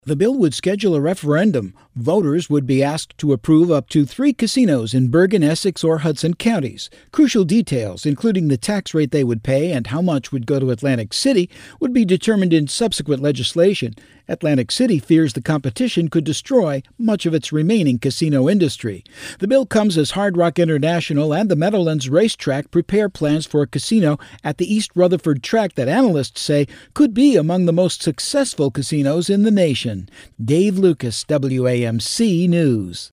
The bill would schedule a referendum. Voters would be asked to approve up to 3 casinos in Bergen, Essex, or Hudson counties. Crucial details, including the tax rate they would pay and how much would go to Atlantic City, would be determined in subsequent legislation. Atlantic City fears the competition could destroy much of its remaining casino industry. The bill comes as Hard Rock International and the Meadowlands Racetrack prepare plans for a casino at the East Rutherford track that analysts say could be among the most successful casinos in the nation. Dave Lucas, WAMC News.